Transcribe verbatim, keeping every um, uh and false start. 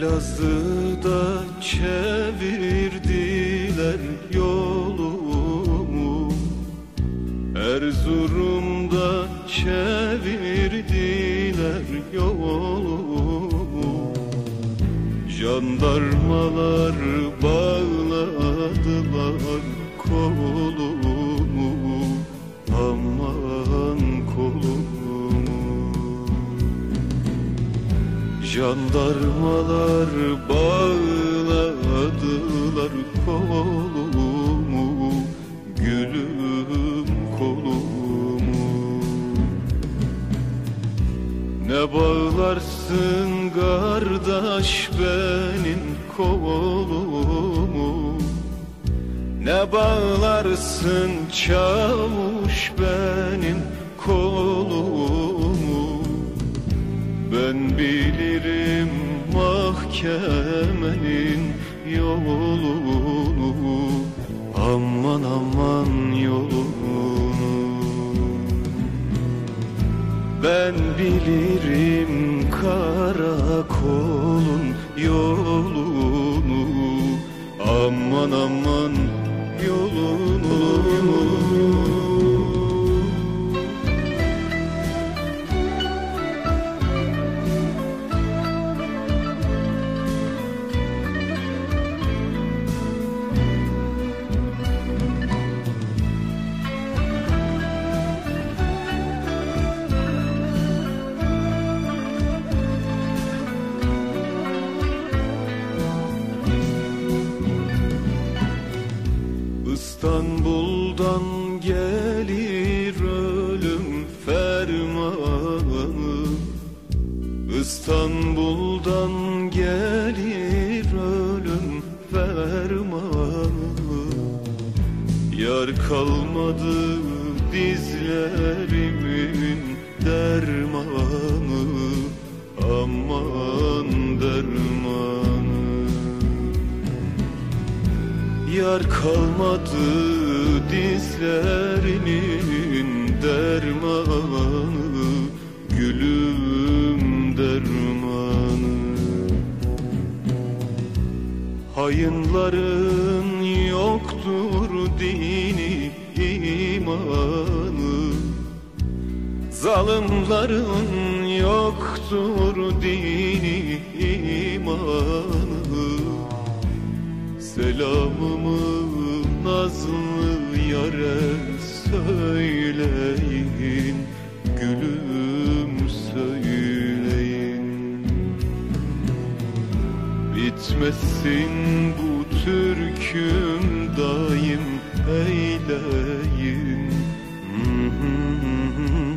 Elazığ'da çevirdiler yolumu, Erzurum'da çevirdiler yolumu. Jandarmalar bağladılar kolumu, aman kolumu. Jandarmalar bağladılar kolumu, gülüm kolumu. Ne bağlarsın kardeş benim kolumu, ne bağlarsın çavuş benim kolumu. Ben bilirim mahkemenin yolunu, aman aman yolunu. Ben bilirim karakolun yolunu, aman aman yolunu. İstanbul'dan gelir ölüm fermanı, İstanbul'dan gelir ölüm fermanı. Yar kalmadı dizlerimin dermanı, aman dermanı. Yar kalmadı dizlerinin dermanı, gülüm dermanı. Hayınların yoktur dini imanı, zalimlerin yoktur dini imanı. Selamımı nazlı yâre söyleyin, gülüm söyleyin. Bitmesin bu türküm daim eyleyin.